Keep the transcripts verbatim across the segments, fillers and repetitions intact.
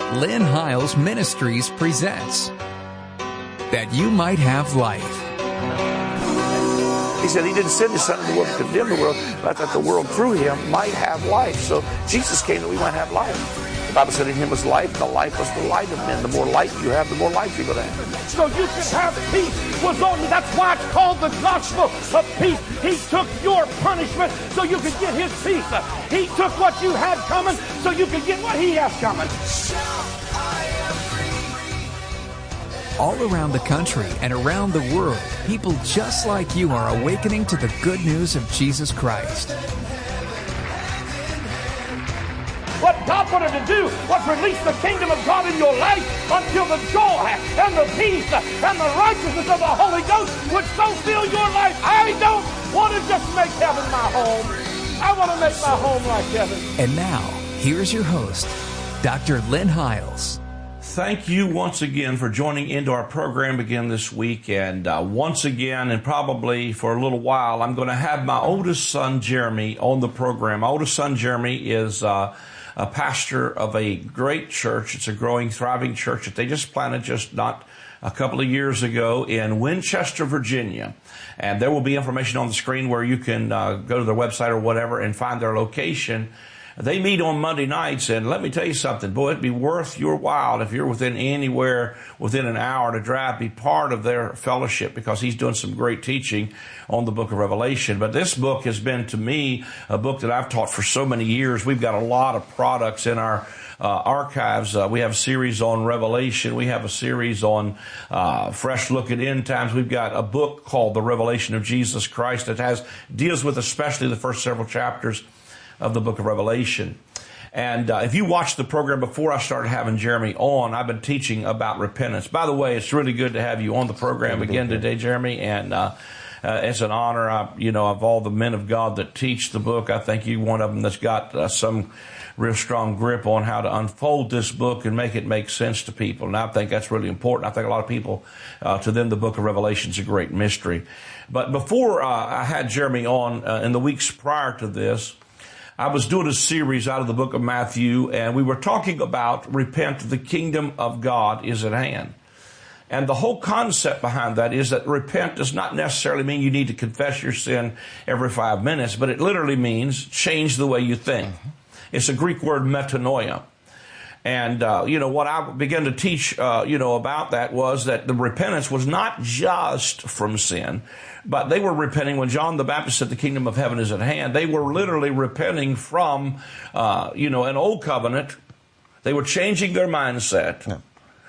Lynn Hiles Ministries presents That You Might Have Life. He said he didn't send his son into the world to condemn the world, but that the world through him might have life. So Jesus came that we might have life. The Bible said in him was life, and the life was the light of men. The more light you have, the more life you're going to have. So you can have peace was on you. That's why it's called the gospel of peace. He took your punishment so you could get his peace. He took what you had coming so you could get what he has coming. All around the country and around the world, people just like you are awakening to the good news of Jesus Christ. What God wanted to do was release the kingdom of God in your life until the joy and the peace and the righteousness of the Holy Ghost would so fill your life. I don't want to just make heaven my home. I want to make my home like heaven. And now, here's your host, Doctor Lynn Hiles. Thank you once again for joining into our program again this week. And uh, once again, and probably for a little while, I'm going to have my oldest son, Jeremy, on the program. My oldest son, Jeremy, is uh, a pastor of a great church. It's a growing, thriving church that they just planted just not a couple of years ago in Winchester, Virginia. And there will be information on the screen where you can uh, go to their website or whatever and find their location. They meet on Monday nights, and let me tell you something, boy, it'd be worth your while if you're within anywhere within an hour to drive, be part of their fellowship, because he's doing some great teaching on the book of Revelation. But this book has been, to me, a book that I've taught for so many years. We've got a lot of products in our uh, archives. Uh, we have a series on Revelation. We have a series on uh, Fresh Look at End Times. We've got a book called The Revelation of Jesus Christ that has deals with especially the first several chapters of the book of Revelation. And uh, if you watched the program before I started having Jeremy on, I've been teaching about repentance. By the way, it's really good to have you on the program again today, Jeremy, and uh, uh, it's an honor. I, you know, of all the men of God that teach the book, I think you're one of them that's got uh, some real strong grip on how to unfold this book and make it make sense to people. And I think that's really important. I think a lot of people, uh, to them, the book of Revelation is a great mystery. But before uh, I had Jeremy on uh, in the weeks prior to this, I was doing a series out of the book of Matthew, and we were talking about repent, the kingdom of God is at hand. And the whole concept behind that is that repent does not necessarily mean you need to confess your sin every five minutes, but it literally means change the way you think. Mm-hmm. It's a Greek word, metanoia. And, uh, you know, what I began to teach, uh, you know, about that was that the repentance was not just from sin, but they were repenting when John the Baptist said the kingdom of heaven is at hand. They were literally repenting from, uh, you know, an old covenant. They were changing their mindset. Yeah.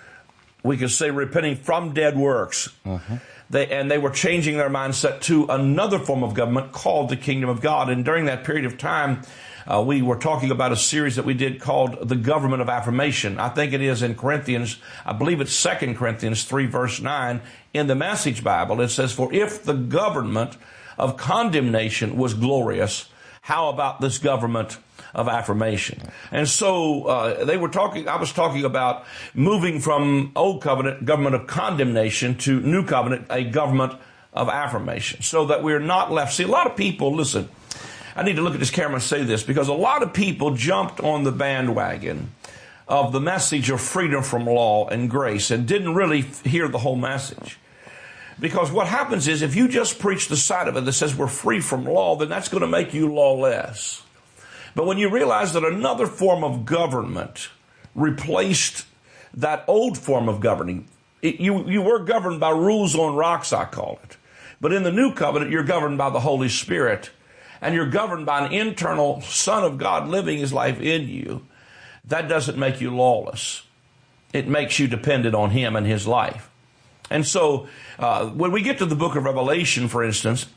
We could say repenting from dead works. Mm-hmm. They, and they were changing their mindset to another form of government called the kingdom of God. And during that period of time, Uh, we were talking about a series that we did called The Government of Affirmation. I think it is in Corinthians, I believe it's Second Corinthians three, verse nine. In the Message Bible, it says, "For if the government of condemnation was glorious, how about this government of affirmation?" And so uh, they were talking, I was talking about moving from old covenant, government of condemnation, to new covenant, a government of affirmation, so that we're not left. See, a lot of people, listen, I need to look at this camera and say this, because a lot of people jumped on the bandwagon of the message of freedom from law and grace and didn't really hear the whole message. Because what happens is if you just preach the side of it that says we're free from law, then that's going to make you lawless. But when you realize that another form of government replaced that old form of governing, it, you, you were governed by rules on rocks, I call it. But in the new covenant, you're governed by the Holy Spirit. And you're governed by an internal Son of God living his life in you. That doesn't make you lawless. It makes you dependent on him and his life. And so uh, when we get to the book of Revelation, for instance,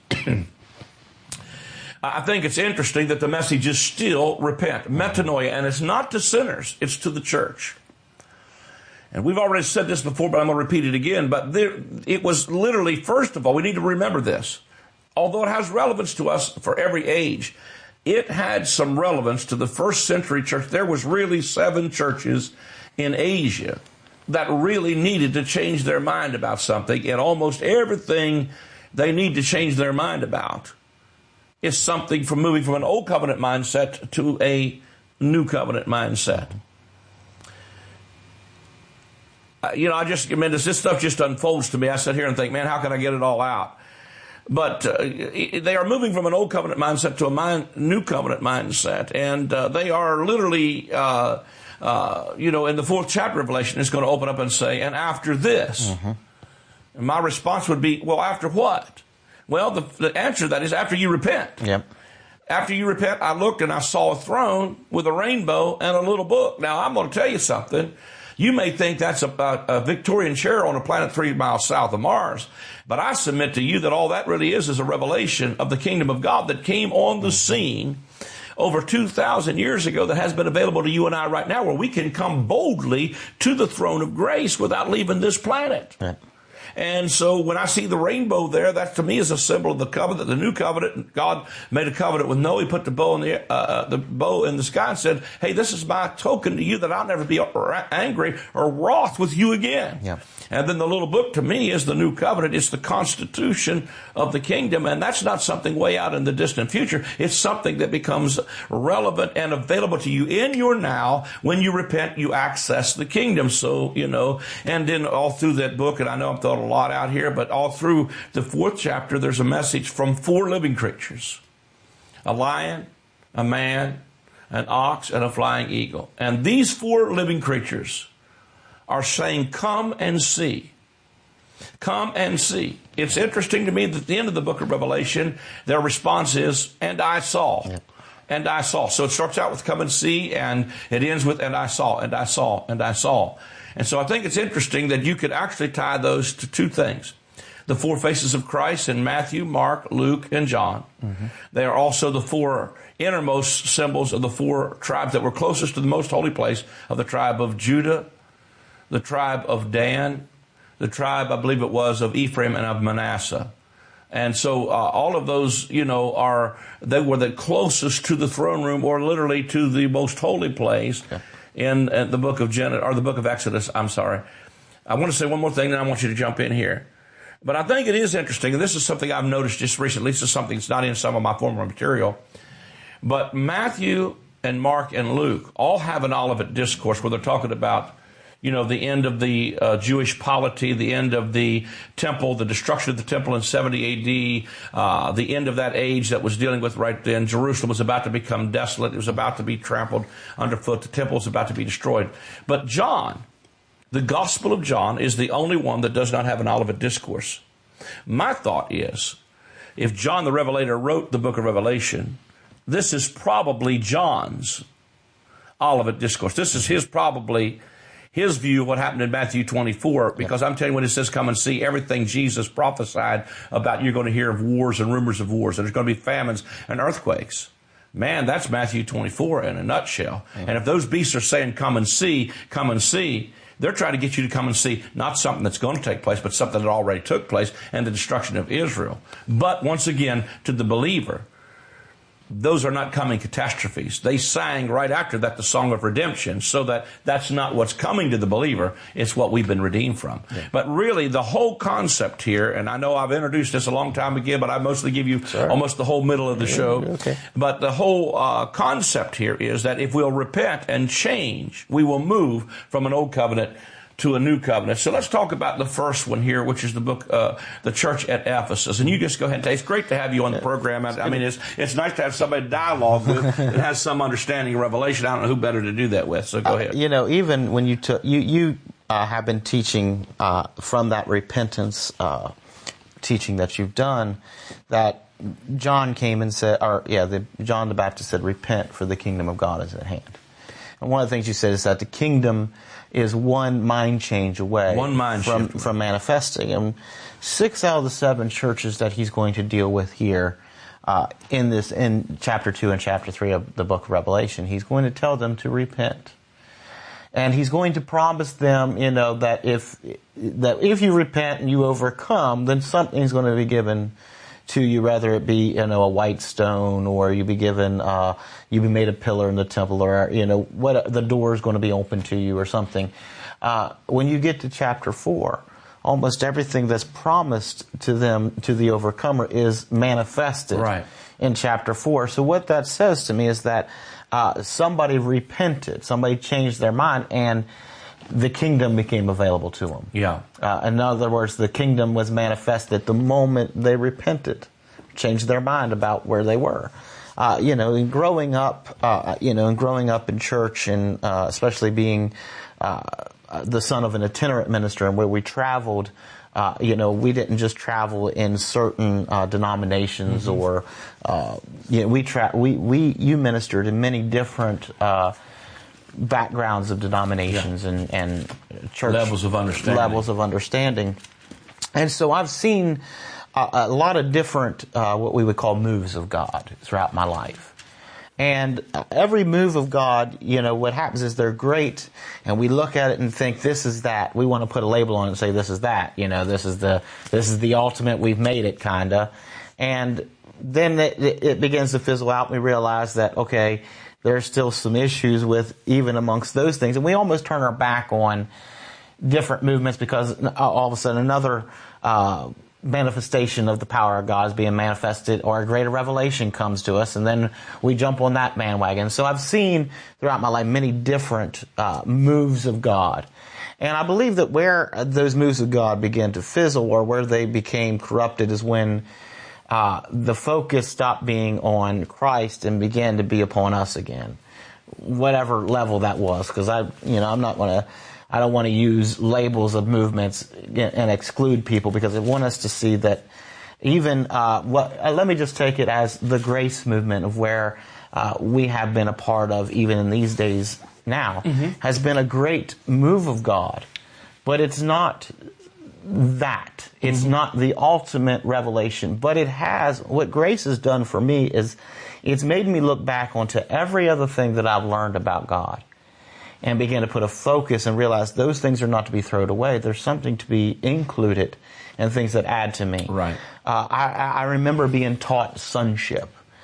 I think it's interesting that the message is still repent, metanoia, and it's not to sinners, it's to the church. And we've already said this before, but I'm going to repeat it again. But there, it was literally, first of all, we need to remember this. Although it has relevance to us for every age, it had some relevance to the first century church. There was really seven churches in Asia that really needed to change their mind about something, and almost everything they need to change their mind about is something from moving from an old covenant mindset to a new covenant mindset. uh, you know, I just, I mean, this, this stuff just unfolds to me. I sit here and think, man, how can I get it all out? But uh, they are moving from an old covenant mindset to a mind, new covenant mindset. And uh, they are literally, uh, uh, you know, in the fourth chapter of Revelation, it's going to open up and say, and after this. Mm-hmm. And my response would be, well, after what? Well, the, the answer to that is after you repent. Yep. After you repent, I looked and I saw a throne with a rainbow and a little book. Now, I'm going to tell you something. You may think that's a, a Victorian chair on a planet three miles south of Mars. But I submit to you that all that really is is a revelation of the kingdom of God that came on the scene over two thousand years ago that has been available to you and I right now, where we can come boldly to the throne of grace without leaving this planet. Right. And so when I see the rainbow there, that to me is a symbol of the covenant, the new covenant. God made a covenant with Noah. He put the bow in the, uh, the bow in the sky and said, hey, this is my token to you that I'll never be angry or wroth with you again. Yeah. And then the little book to me is the new covenant. It's the constitution of the kingdom. And that's not something way out in the distant future. It's something that becomes relevant and available to you in your now. When you repent, you access the kingdom. So, you know, and then all through that book, and I know I'm throwing a lot out here, but all through the fourth chapter, there's a message from four living creatures: a lion, a man, an ox, and a flying eagle. And these four living creatures are saying, come and see. Come and see. It's interesting to me that at the end of the book of Revelation, their response is, and I saw. Yep. And I saw. So it starts out with come and see, and it ends with, and I saw, and I saw, and I saw. And so I think it's interesting that you could actually tie those to two things. The four faces of Christ in Matthew, Mark, Luke, and John. Mm-hmm. They are also the four innermost symbols of the four tribes that were closest to the most holy place of the tribe of Judah, the tribe of Dan, the tribe, I believe it was, of Ephraim and of Manasseh. And so uh, all of those, you know, are, they were the closest to the throne room, or literally to the most holy place. Okay. In uh, the book of Gen- or the book of Exodus. I'm sorry. I want to say one more thing, then I want you to jump in here. But I think it is interesting, and this is something I've noticed just recently. This is something that's not in some of my former material. But Matthew and Mark and Luke all have an Olivet discourse where they're talking about, you know, the end of the uh, Jewish polity, the end of the temple, the destruction of the temple in seventy A D, uh, the end of that age that was dealing with right then. Jerusalem was about to become desolate. It was about to be trampled underfoot. The temple was about to be destroyed. But John, the Gospel of John, is the only one that does not have an Olivet discourse. My thought is, if John the Revelator wrote the book of Revelation, this is probably John's Olivet discourse. This is his probably... his view of what happened in Matthew twenty-four, because I'm telling you, when it says come and see, everything Jesus prophesied about, you're going to hear of wars and rumors of wars, and there's going to be famines and earthquakes. Man, that's Matthew twenty-four in a nutshell. Mm-hmm. And if those beasts are saying come and see, come and see, they're trying to get you to come and see not something that's going to take place, but something that already took place, and the destruction of Israel. But once again, to the believer, those are not coming catastrophes. They sang right after that the song of redemption, so that that's not what's coming to the believer. It's what we've been redeemed from. Yeah. But really, the whole concept here, and I know I've introduced this a long time ago, but I mostly give you Sorry. almost the whole middle of the show. Okay. But the whole uh, concept here is that if we'll repent and change, we will move from an old covenant to a new covenant. So let's talk about the first one here, which is the book, uh, the church at Ephesus. And you just go ahead and take, it's great to have you on the program. I, I mean, it's it's nice to have somebody to dialogue with that has some understanding of Revelation. I don't know who better to do that with, so go ahead. Uh, you know, even when you took, you, you uh, have been teaching uh, from that repentance uh, teaching that you've done, that John came and said, or yeah, the, John the Baptist said, repent, for the kingdom of God is at hand. And one of the things you said is that the kingdom is one mind change away one mind from, shift. from manifesting. And six out of the seven churches that he's going to deal with here uh, in this, in chapter two and chapter three of the book of Revelation, he's going to tell them to repent. And he's going to promise them, you know, that if, that if you repent and you overcome, then something's going to be given to you, whether it be, you know, a white stone, or you be given, uh, you be made a pillar in the temple, or, you know, what, the door is going to be open to you or something. Uh, when you get to chapter four, almost everything that's promised to them, to the overcomer, is manifested right. in chapter four. So what that says to me is that, uh, somebody repented, somebody changed their mind, and the kingdom became available to them. Yeah. Uh, in other words, the kingdom was manifested the moment they repented, changed their mind about where they were. Uh, you know, in growing up, uh, you know, in growing up in church, and uh, especially being uh, the son of an itinerant minister, and where we traveled, uh, you know, we didn't just travel in certain uh, denominations, mm-hmm. or uh, you know, we tra- we we you ministered in many different uh, backgrounds of denominations, yeah. and and church levels of understanding. Levels of understanding, and so I've seen a, a lot of different uh, what we would call moves of God throughout my life. And every move of God, you know, what happens is they're great, and we look at it and think, this is that. We want to put a label on it and say, this is that. You know, this is the this is the ultimate, we've made it, kind of. And then it, it begins to fizzle out, and we realize that, okay, there's still some issues with even amongst those things. And we almost turn our back on different movements because all of a sudden another uh manifestation of the power of God is being manifested, or a greater revelation comes to us, and then we jump on that bandwagon. So I've seen throughout my life many different uh, moves of God. And I believe that where those moves of God began to fizzle, or where they became corrupted, is when uh, the focus stopped being on Christ and began to be upon us again. Whatever level that was, because I, you know, I'm not going to I don't want to use labels of movements and exclude people, because I want us to see that even, uh, what, uh, let me just take it as the grace movement of where uh, we have been a part of, even in these days now, mm-hmm. has been a great move of God. But it's not that. It's mm-hmm. not the ultimate revelation. But it has, what grace has done for me is it's made me look back onto every other thing that I've learned about God, and begin to put a focus and realize those things are not to be thrown away. There's something to be included, and things that add to me. Right. Uh, I, I remember being taught sonship.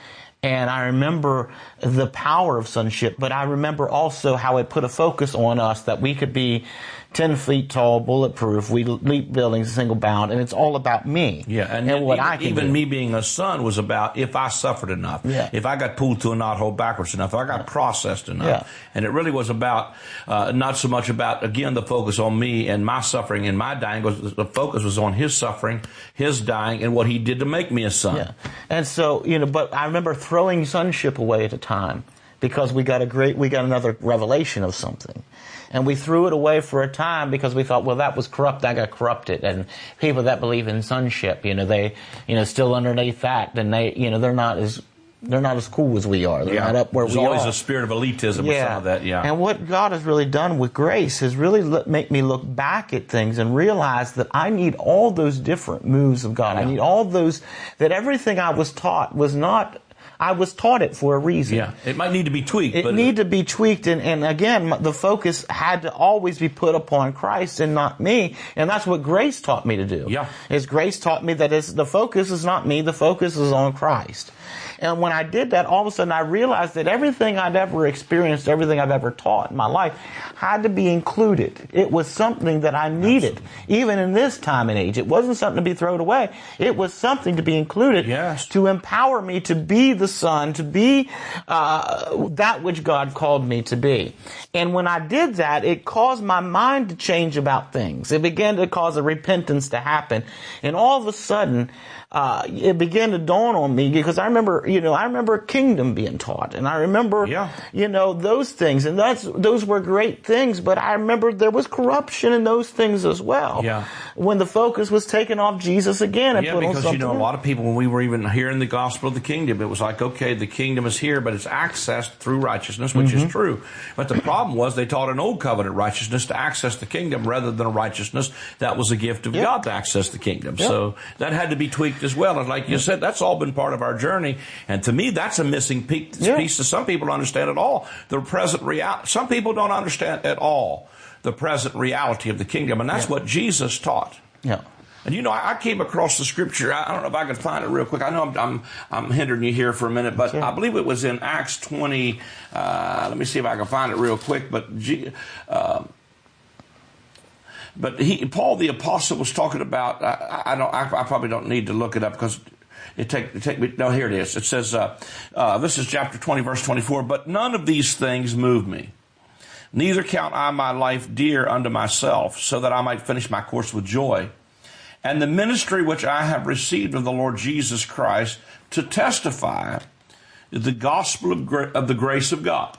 And I remember the power of sonship, but I remember also how it put a focus on us that we could be ten feet tall, bulletproof, we leap buildings single bound, and it's all about me. Yeah, and, and what even, I can even do. me being a son was about if I suffered enough, yeah. if I got pulled to a knothole backwards enough, if I got processed enough. Yeah. And it really was about, uh, not so much about, again, the focus on me and my suffering and my dying, was the focus was on his suffering, his dying, and what he did to make me a son. Yeah. And so, you know, but I remember throwing sonship away at a time, because we got a great, we got another revelation of something. And we threw it away for a time because we thought, well, that was corrupt. I got corrupted. And people that believe in sonship, you know, they, you know, still underneath that, then they, you know, they're not as, they're not as cool as we are. They're yeah. not up where There's we are. There's always a spirit of elitism yeah. with some of that, yeah. And what God has really done with grace has really let, make me look back at things and realize that I need all those different moves of God. Yeah. I need all those, that everything I was taught was not, I was taught it for a reason. Yeah, it might need to be tweaked. It but need to be tweaked, and, and again, the focus had to always be put upon Christ and not me, and that's what grace taught me to do. Yeah, is grace taught me that it's, the focus is not me, the focus is on Christ. And when I did that, all of a sudden I realized that everything I'd ever experienced, everything I've ever taught in my life, had to be included. It was something that I needed, Absolutely. Even in this time and age. It wasn't something to be thrown away. It was something to be included, yes. to empower me to be the son, to be uh, that which God called me to be. And when I did that, it caused my mind to change about things. It began to cause a repentance to happen. And all of a sudden, uh, it began to dawn on me, because I remember, you know, I remember kingdom being taught, and I remember, yeah. you know, those things, and that's, those were great things, but I remember there was corruption in those things as well. Yeah. When the focus was taken off Jesus again and yeah, put on because, something. you know, a lot of people, when we were even hearing the gospel of the kingdom, it was like, okay, the kingdom is here, but it's accessed through righteousness, which mm-hmm. is true. But the problem was they taught an old covenant righteousness to access the kingdom rather than a righteousness that was a gift of yep. God to access the kingdom. Yep. So that had to be tweaked as well. And like you said, that's all been part of our journey. And to me, that's a missing piece, yeah. piece that some people don't understand at all. The present reality. Some people don't understand at all the present reality of the kingdom. And that's yeah. what Jesus taught. Yeah. And you know, I, I came across the scripture. I, I don't know if I can find it real quick. I know I'm, I'm, I'm hindering you here for a minute, but sure. I believe it was in Acts twenty. Uh, let me see if I can find it real quick. But G, uh, but he, Paul the apostle was talking about. I, I don't. I, I probably don't need to look it up because it take it take me. No, here it is. It says, uh, uh, this is chapter twenty, verse twenty-four. But none of these things move me. Neither count I my life dear unto myself, so that I might finish my course with joy, and the ministry which I have received of the Lord Jesus Christ, to testify the gospel of, gra- of the grace of God.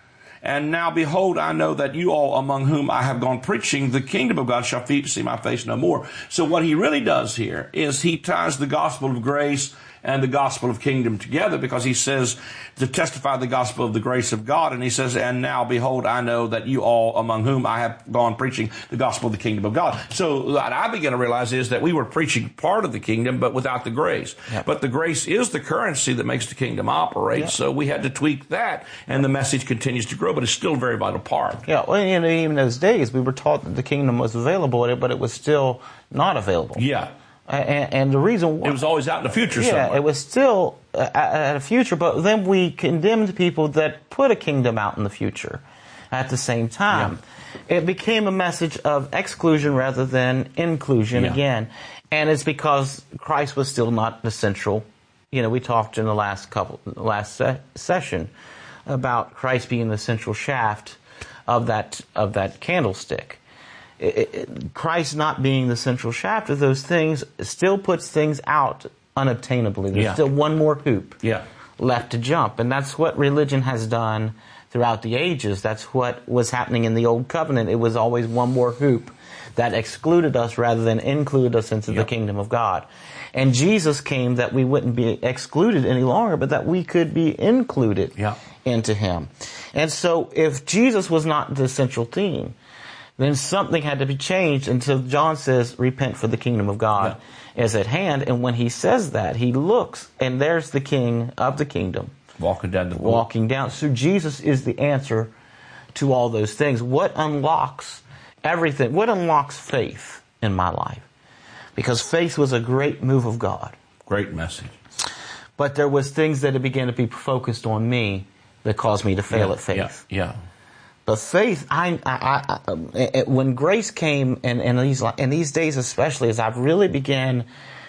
And now, behold, I know that you all among whom I have gone preaching the kingdom of God shall see my face no more. So what he really does here is he ties the gospel of grace and the gospel of kingdom together, because he says to testify the gospel of the grace of God. And he says, and now, behold, I know that you all among whom I have gone preaching the gospel of the kingdom of God. So what I begin to realize is that we were preaching part of the kingdom, but without the grace. Yep. But the grace is the currency that makes the kingdom operate. Yep. So we had to tweak that, and the message continues to grow, but it's still a very vital part. Yeah, well, you know, even those days, we were taught that the kingdom was available, but it was still not available. Yeah. And, and the reason why, it was always out in the future yeah, somewhere. It was still at, at a future, but then we condemned people that put a kingdom out in the future at the same time. Yeah. It became a message of exclusion rather than inclusion yeah. again. And it's because Christ was still not the central. You know, we talked in the last couple, last se- session about Christ being the central shaft of that, of that candlestick. It, it, Christ not being the central shaft of those things still puts things out unobtainably. There's yeah. still one more hoop yeah. left to jump. And that's what religion has done throughout the ages. That's what was happening in the Old Covenant. It was always one more hoop that excluded us rather than included us into yep. the kingdom of God. And Jesus came that we wouldn't be excluded any longer, but that we could be included yeah. into Him. And so if Jesus was not the central theme, then something had to be changed until John says, repent, for the kingdom of God yeah. is at hand. And when he says that, he looks, and there's the king of the kingdom. Walking down the road. Walking down. So Jesus is the answer to all those things. What unlocks everything? What unlocks faith in my life? Because faith was a great move of God. Great message. But there was things that began to be focused on me that caused me to fail yeah, at faith. Yeah, yeah. But faith, I, I, I, I, when grace came, and, and these in these days especially, as I've really began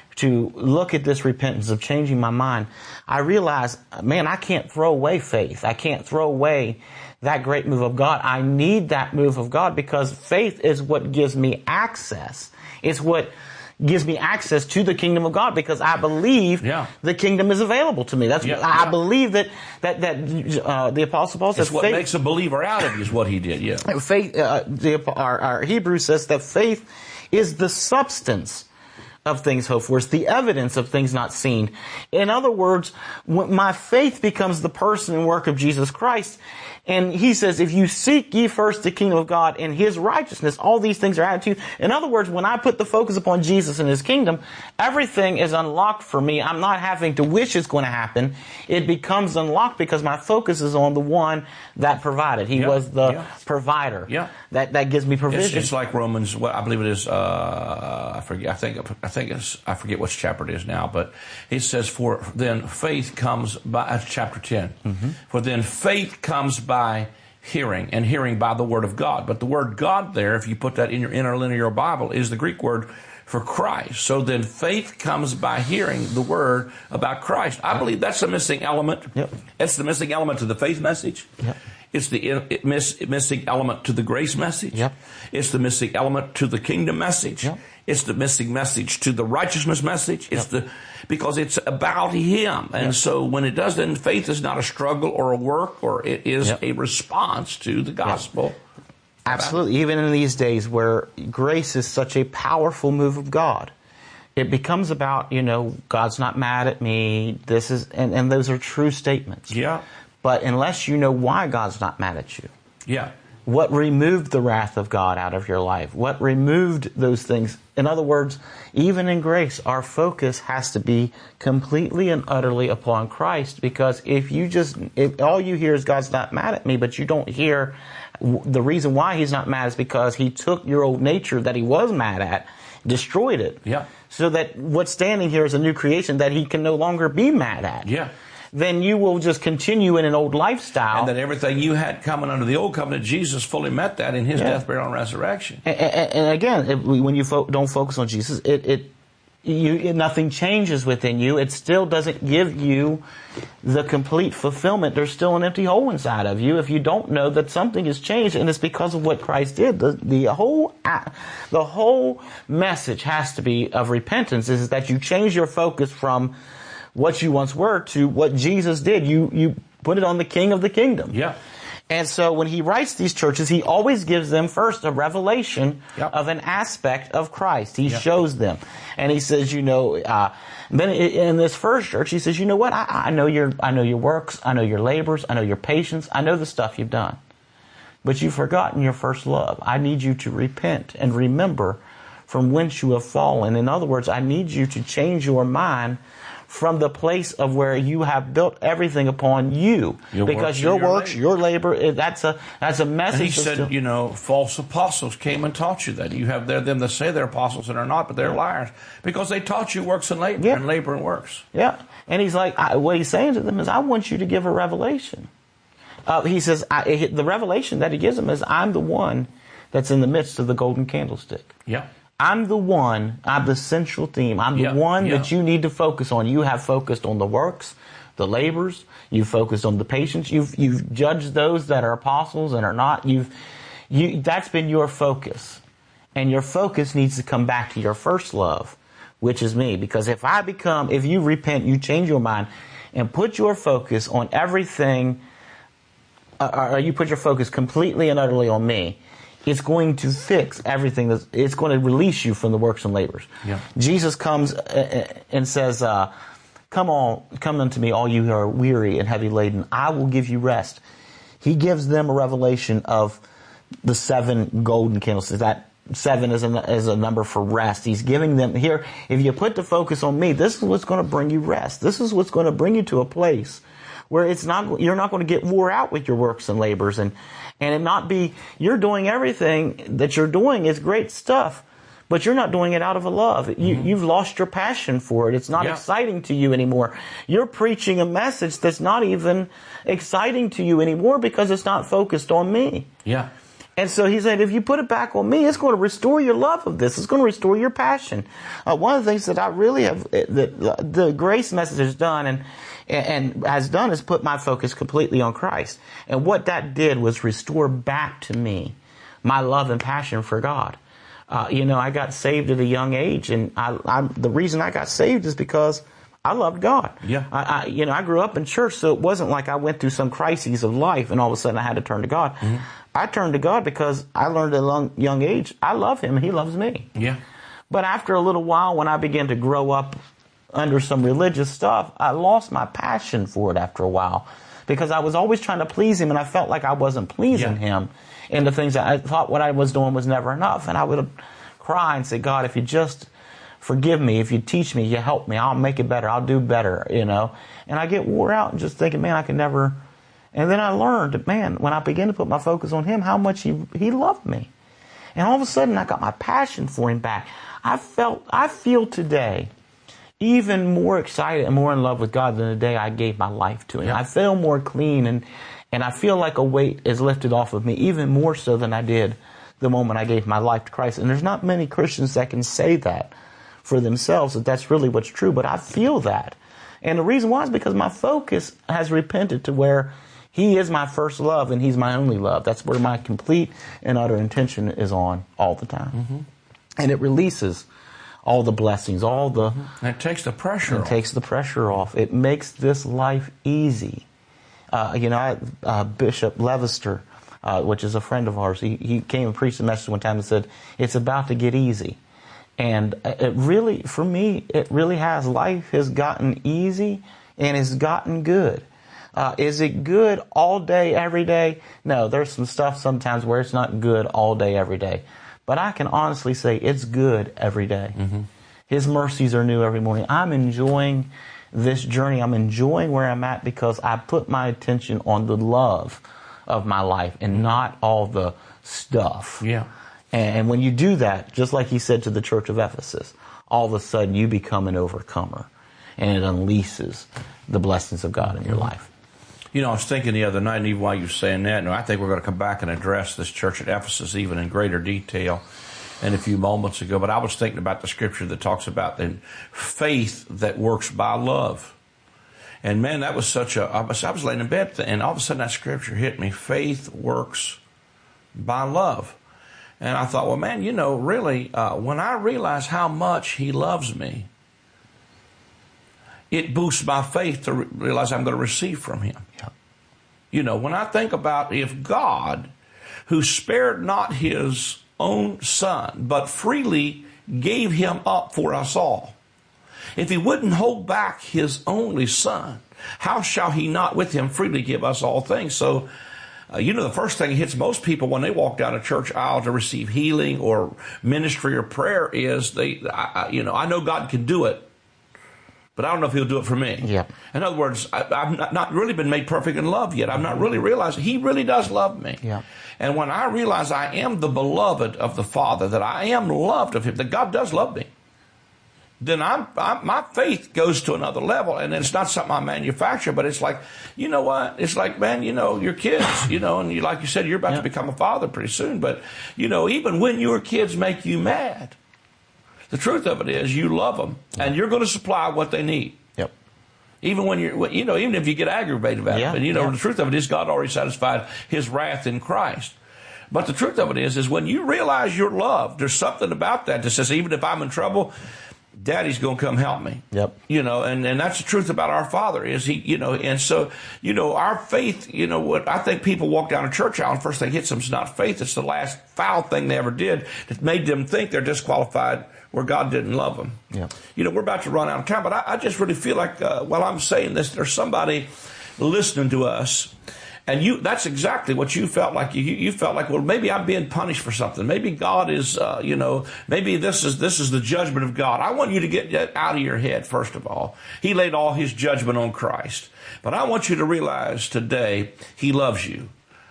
to look at this repentance of changing my mind, I realized, man, I can't throw away faith. I can't throw away that great move of God. I need that move of God, because faith is what gives me access. It's what gives me access to the kingdom of God, because I believe yeah. the kingdom is available to me. That's yeah, I yeah. believe that that that uh, the Apostle Paul says it's what faith, makes a believer out of you is what he did. Yeah, faith. Uh, the our, our Hebrew says that faith is the substance of things hoped for. It's the evidence of things not seen. In other words, when my faith becomes the person and work of Jesus Christ. And he says, if you seek ye first the kingdom of God and His righteousness, all these things are added to you. In other words, when I put the focus upon Jesus and His kingdom, everything is unlocked for me. I'm not having to wish it's going to happen. It becomes unlocked because my focus is on the one that provided. He yeah, was the yeah. provider. Yeah. That that gives me provision. It's, it's like Romans, what I believe it is, uh, I forget, I think, I think it's, I forget which chapter it is now, but it says, for then faith comes by, uh, chapter ten, mm-hmm. for then faith comes by hearing, and hearing by the word of God. But the word God there, if you put that in your interlinear Bible, is the Greek word for Christ. So then faith comes by hearing the word about Christ. I believe that's the missing element. Yep. It's the missing element to the faith message. Yep. It's the it miss, missing element to the grace message. Yep. It's the missing element to the kingdom message. Yep. It's the missing message to the righteousness message. It's yep. the because it's about Him. And yep. so when it does, then faith is not a struggle or a work, or it is yep. a response to the gospel. Yep. Absolutely. Even in these days where grace is such a powerful move of God, it becomes about, you know, God's not mad at me. This is, and, and those are true statements. Yeah. But unless you know why God's not mad at you. Yeah. What removed the wrath of God out of your life? What removed those things? In other words, even in grace, our focus has to be completely and utterly upon Christ, because if you just, if all you hear is God's not mad at me, but you don't hear the reason why He's not mad is because He took your old nature that He was mad at, destroyed it. Yeah. So that what's standing here is a new creation that He can no longer be mad at. Yeah. Then you will just continue in an old lifestyle. And that everything you had coming under the old covenant, Jesus fully met that in His yeah. death, burial, and resurrection. And, and, and again, if we, when you fo- don't focus on Jesus, it, it You, nothing changes within you. It still doesn't give you the complete fulfillment. There's still an empty hole inside of you if you don't know that something has changed, and it's because of what Christ did. The, the whole the whole message has to be of repentance, is that you change your focus from what you once were to what Jesus did. You you put it on the King of the kingdom. Yeah. And so when he writes these churches, he always gives them first a revelation yep. of an aspect of Christ. He yep. shows them. And he says, you know, uh, then in this first church, he says, you know what? I, I know your, I know your works. I know your labors. I know your patience. I know the stuff you've done. But you've forgotten your first love. I need you to repent and remember from whence you have fallen. In other words, I need you to change your mind from the place of where you have built everything upon you, your because works your your works, labor. your labor, that's a that's a message. And he said, still, you know, false apostles came and taught you that. You have there them that say they're apostles and are not, but they're yeah. liars, because they taught you works and labor yeah. and labor and works. Yeah, and he's like, I, what he's saying to them is, I want you to give a revelation. Uh, he says, I, the revelation that he gives them is, I'm the one that's in the midst of the golden candlestick. Yeah. I'm the one, I'm the central theme. I'm the yeah, one yeah. that you need to focus on. You have focused on the works, the labors. You've focused on the patience. You've you've judged those that are apostles and are not. You've you that's been your focus. And your focus needs to come back to your first love, which is me. Because if I become, if you repent, you change your mind and put your focus on everything, uh, or you put your focus completely and utterly on me, it's going to fix everything. That's, it's going to release you from the works and labors. Yeah. Jesus comes and says, uh, come on, come unto me, all you who are weary and heavy laden. I will give you rest. He gives them a revelation of the seven golden candlesticks. That seven is a, is a number for rest. He's giving them here, if you put the focus on me, this is what's going to bring you rest. This is what's going to bring you to a place where it's not, you're not going to get wore out with your works and labors, and, and it not be, you're doing everything that you're doing is great stuff, but you're not doing it out of a love. You, mm-hmm. You've lost your passion for it. It's not yeah. exciting to you anymore. You're preaching a message that's not even exciting to you anymore because it's not focused on me. Yeah. And so he said, if you put it back on me, it's going to restore your love of this. It's going to restore your passion. Uh, one of the things that I really have, that the grace message has done and, and has done is put my focus completely on Christ. And what that did was restore back to me my love and passion for God. Uh, you know, I got saved at a young age, and I, I, the reason I got saved is because I loved God. Yeah. I, I, you know, I grew up in church, so it wasn't like I went through some crises of life and all of a sudden I had to turn to God. Mm-hmm. I turned to God because I learned at a long, young age, I love Him and He loves me. Yeah. But after a little while, when I began to grow up under some religious stuff, I lost my passion for it after a while because I was always trying to please Him, and I felt like I wasn't pleasing yeah. Him. And the things that I thought what I was doing was never enough. And I would cry and say, God, if you just forgive me, if you teach me, you help me, I'll make it better, I'll do better, you know. And I get wore out and just thinking, man, I can never. And then I learned that, man, when I began to put my focus on Him, how much He He loved me. And all of a sudden, I got my passion for Him back. I felt, I feel today even more excited and more in love with God than the day I gave my life to Him. Yeah. I feel more clean, and, and I feel like a weight is lifted off of me, even more so than I did the moment I gave my life to Christ. And there's not many Christians that can say that for themselves, that that's really what's true, but I feel that. And the reason why is because my focus has repented to where He is my first love and He's my only love. That's where my complete and utter intention is on all the time. Mm-hmm. And it releases all the blessings, all the... Mm-hmm. And it takes the pressure it off. It takes the pressure off. It makes this life easy. Uh, you know, I, uh, Bishop Levister, uh, which is a friend of ours, he, he came and preached a message one time and said, it's about to get easy. And it really, for me, it really has. Life has gotten easy and has gotten good. Uh, is it good all day, every day? No, there's some stuff sometimes where it's not good all day, every day. But I can honestly say it's good every day. Mm-hmm. His mercies are new every morning. I'm enjoying this journey. I'm enjoying where I'm at because I put my attention on the love of my life and not all the stuff. Yeah. And when you do that, just like He said to the church of Ephesus, all of a sudden you become an overcomer. And it unleashes the blessings of God in your life. You know, I was thinking the other night, and even while you were saying that, and I think we're going to come back and address this church at Ephesus even in greater detail. in a few moments ago, but I was thinking about the scripture that talks about the faith that works by love. And man, that was such a, I was, I was laying in bed and all of a sudden that scripture hit me. Faith works by love. And I thought, well, man, you know, really, uh, when I realize how much he loves me, it boosts my faith to re- realize I'm going to receive from him. Yeah. You know, when I think about if God, who spared not his own son, but freely gave him up for us all, if he wouldn't hold back his only son, how shall he not with him freely give us all things? So, uh, you know, the first thing that hits most people when they walk down a church aisle to receive healing or ministry or prayer is they, I, I, you know, I know God can do it, but I don't know if he'll do it for me. Yeah. In other words, I, I've not, not really been made perfect in love yet. I've not really realized he really does love me. Yeah. And when I realize I am the beloved of the Father, that I am loved of him, that God does love me, then I'm, I'm, my faith goes to another level. And it's not something I manufacture, but it's like, you know what? It's like, man, you know, your kids, you know, and you, like you said, you're about yeah. to become a father pretty soon. But, you know, even when your kids make you mad, the truth of it is you love them yeah. and you're going to supply what they need. Yep. Even when you're, you know, even if you get aggravated about yeah. it. And, you know, yeah. the truth of it is God already satisfied his wrath in Christ. But the truth of it is, is when you realize you're loved, there's something about that that says, even if I'm in trouble, Daddy's going to come help me. Yep. You know, and, and that's the truth about our Father is he, you know, and so, you know, our faith, you know, what I think people walk down a church aisle and first thing hits them is not faith. It's the last foul thing they ever did that made them think they're disqualified where God didn't love them. Yeah. You know, we're about to run out of time, but I, I just really feel like uh, while I'm saying this, there's somebody listening to us. And you, that's exactly what you felt like. You, you felt like, well, maybe I'm being punished for something. Maybe God is, uh, you know, maybe this is this is the judgment of God. I want you to get that out of your head, first of all. He laid all his judgment on Christ. But I want you to realize today, he loves you.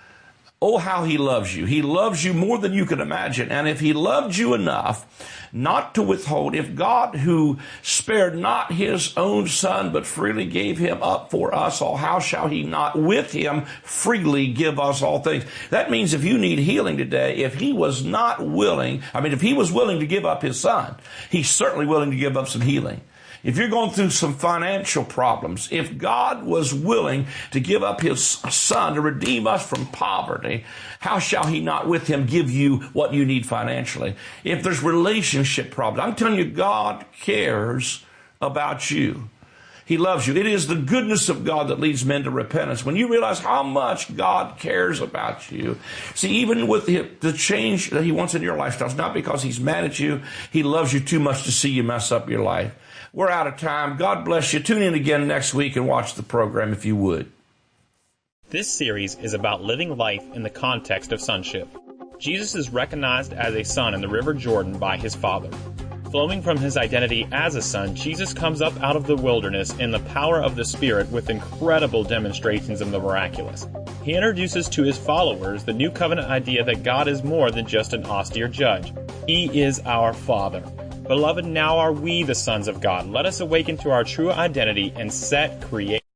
Oh, how he loves you. He loves you more than you can imagine. And if he loved you enough not to withhold, if God who spared not his own son, but freely gave him up for us all, how shall he not with him freely give us all things? That means if you need healing today, if he was not willing, I mean, if he was willing to give up his son, he's certainly willing to give up some healing. If you're going through some financial problems, if God was willing to give up his son to redeem us from poverty, how shall he not with him give you what you need financially? If there's relationship problems, I'm telling you, God cares about you. He loves you. It is the goodness of God that leads men to repentance. When you realize how much God cares about you. See, even with the change that he wants in your lifestyle, it's not because he's mad at you. He loves you too much to see you mess up your life. We're out of time. God bless you. Tune in again next week and watch the program if you would. This series is about living life in the context of sonship. Jesus is recognized as a son in the River Jordan by his Father. Flowing from his identity as a son, Jesus comes up out of the wilderness in the power of the Spirit with incredible demonstrations of the miraculous. He introduces to his followers the new covenant idea that God is more than just an austere judge. He is our Father. Beloved, now are we the sons of God. Let us awaken to our true identity and set creation.